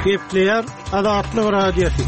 Gepleyer Azatlyk Radiosu.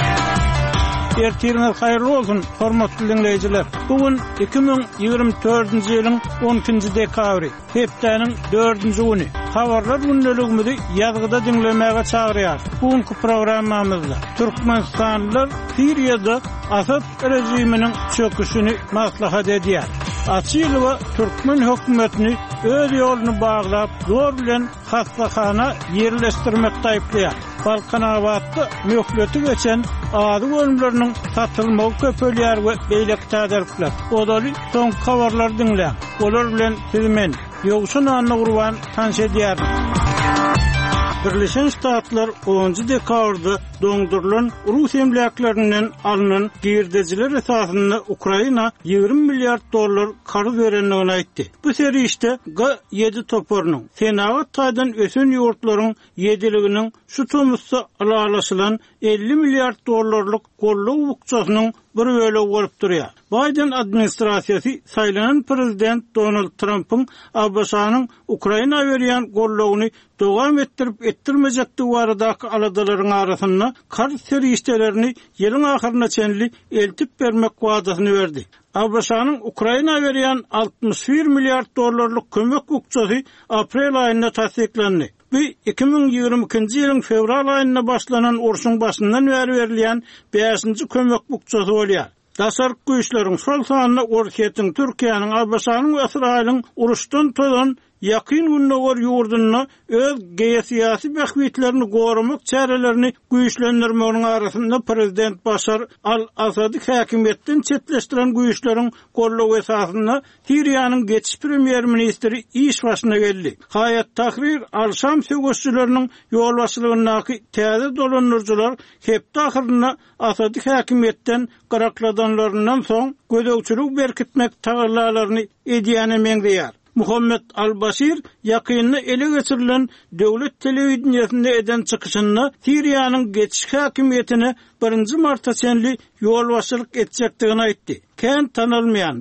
Ertiriniz hayırlı olsun, hormatly dinleyijiler. Bugün 2024-nji ýylyň 10-njy dekabry, hepdeniň 4-nji güni. Habarlar gündeligimizi ýazgyda dinlemäge çagyrýar. Bugünkü programmamyzda Türkmenistanlylar Siriýada Asad rejiminiň çöküşini maslahat edýär. Açyl we Türkmen hökümetini öz ýoluny baglap, zor bilen hastahana ýerleşdirmekde aýplaýar. Balkanawatda möhleti geçen ady bölümleriniň satylmagy köpelýär we beýlek täderler. Odaly soň habarlar dinle. Olar bilen sizmen ýogşun anly gurban tanşedýär. Birleşen Ştatlar 10-njy dekabrda doňdurulan Rus emlaklaryndan alynan girdijiler esasynda Ukraina $20 milyar karz berenligini aýtdy. Bu serişde G7 toporunyň Senagat taýdan ösen ýurtlaryň ýediliginiň şu tomusda alalaşylan $50 milyar gollaw bukçasynyň bir bölegi bolup durýar. Biden administrasiýasy saýlanan prezident Donald Trump'yň Abbasanyň Ukraina berýän gollawyny dowam ettirmejekdi baradaky aladalaryň arasynda karz serişdelerini ýylyň ahyryna çenli eltip bermek wadasyny berdi. Abbasanyň Ukraina berýän $61 milyar kömek bukçasy aprel aýynda tasdiklendi. Bu 2022-nji ýylyň fevral aýynda başlanan urşuň başyndan bäri berilýän 5-nji kömek bukçasy bolýar. Daşark güýçleriň şol sanyna Orkiýetiň Türkiýanyň Abbasanyň we Israýlyň uruşdan tolan ýakyn günnäwer ýurduny öz geýsiýasy bähwitlerini goramak çärelerini güýçlendirmegiň arasynda prezident Başar al-Asady häkimetden çetleşdiren güýçleriň gollaw esasynda Siriýanyň geçiş premier ministri iş başyna geldi. Hayat Tahrir al-Şam söwüşçüleriniň ýol başçylygynaky täze dolanyrjylar hepde ahyryna Asady häkimetden garakladanlaryndan soň gödökçülük berkitmek taýlarlaryny edýäne meňdeýär. Muhammed al-Bashir yakyny ele geçirilen döwlet telewizionyasynda eden çykyşyny Siriýanyň geçiş häkimetine 1-nji martda çenli ýolbaşçylyk etjekdigini aýtdy. Kän tanylmaýan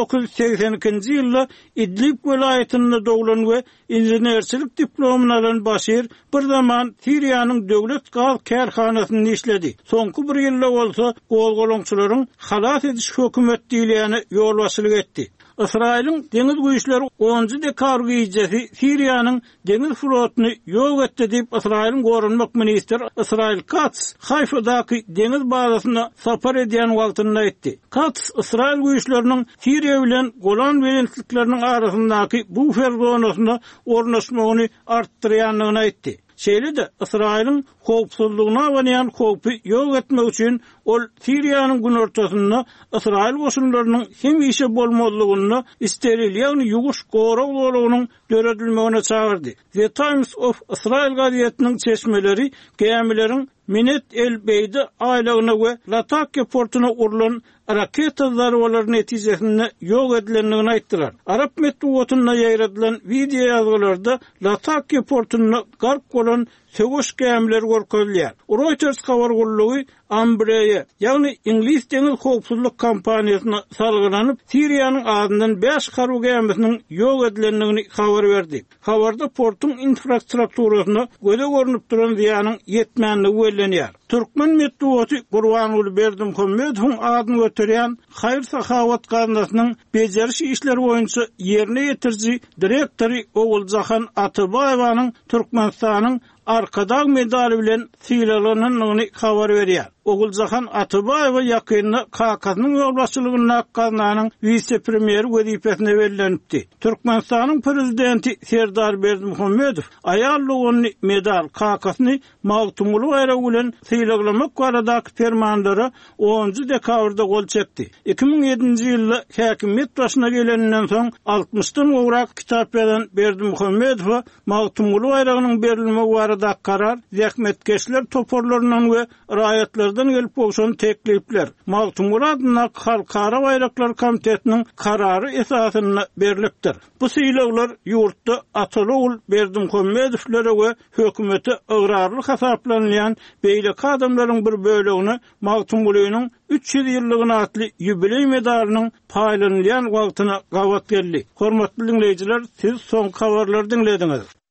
1982-nji ýylda Idlib welaýetinde doglan we inženerçilik diplomuny alan Bashir bir zaman Siriýanyň döwlet gaz kärhanasynda işledi. Soňky bir ýylda bolsa golgolaňçylaryň halas ediş hökümetdiýligine ýolbaşçylyk etdi. Israýlyň deňiz güýçleri 10-njy dekabr gecesi Siriýanyň deňiz flotyny ýok etdi diýip Israýlyň gorunmak ministri Israil Katz Hayfadaky deňiz bazasyna sapar edýän wagtynda aýtdy. Katz Israil güýçleriniň Siriýa bilen Golan beýleşikleriniň arasyndaky bufer zonasyna ornaşmagyny artdyrýanlygyny aýtdy. Şeýle de Israýlyň howpsuzlygyna banýan howpy ýok etmek üçin ol Siriýanyň gün ortasynda Israýl goşunlarynyň hem işe bolmalygyny isteril ýagny ýuguş goraw bolugynyň döredilmegine çagyrdy. The Times of Israel gazetiniň çeşmeleri gemileriň Minet el-Beydi aýlagyna we Latakia portuna urulan raketa zarbaları netijesinde ýok edilenligini aýtdylar. Arap medeniýetine ýaýradylan video ýazgylarda Latakia portuna garp bolan söwüş gemileri görkezilýär. Reuters habar gullugy Ambreye, ýagny İngiliz deňiz howpsuzlyk kampaniýasyna salgylanyp Siriýanyň adyndan 5 garp gemisiniň ýok edilenligini habar berdi. Habarda portun infrastrukturasyna göze görünüp duran ziýanyň ýetmänligi bellenýär. Türkmen medeniýeti Gurbanuly Berdimuhammedowyň adyny göterýän Haýr Sahawat gazinasynyň bejeriş işleri boýunça ýerine ýetirji direktori Oguljahan Atybaýewanyň Türkmenistanyň Arkadag medali bilen syýralanyny habar berýär. Oguljahan Atybaýewa ýakyny KK'nyň ýolbaşçylygyna gazananyň vice-premier wezipesine bellenipdi. Türkmenistanyň prezidenti Serdar Berdimuhammedow aýallygyny medal KK'ny magtumly bayram bilen syýlamak baradaky fermanlara 10-njy dekabrda gol çekdi. 2007-nji ýylda häkimet başyna gelenden soň 60-dan gowrak kitap ýazan Berdimuhammedow magtumly bayranyň berilmegi baradaky karar zähmetkeşler toporlarynyň we raýatlardan gelip bolşan teklipler magtumly adyna Halkara Bayraklar Komitetiniň karary esasynda berilipdir. Bu syýlaglar ýurtda Ataly Berdimuhammedowlere we hökümete agrarlyk hasaplanýan beýleki adamlaryň bir bölegini magtumlygynyň 300 ýyllygyna atly ýubiley medalinyň paýlanýan wagtyna gawat geldi. Hormatly dinleýijiler, siz soň habarlary dinlediňiz.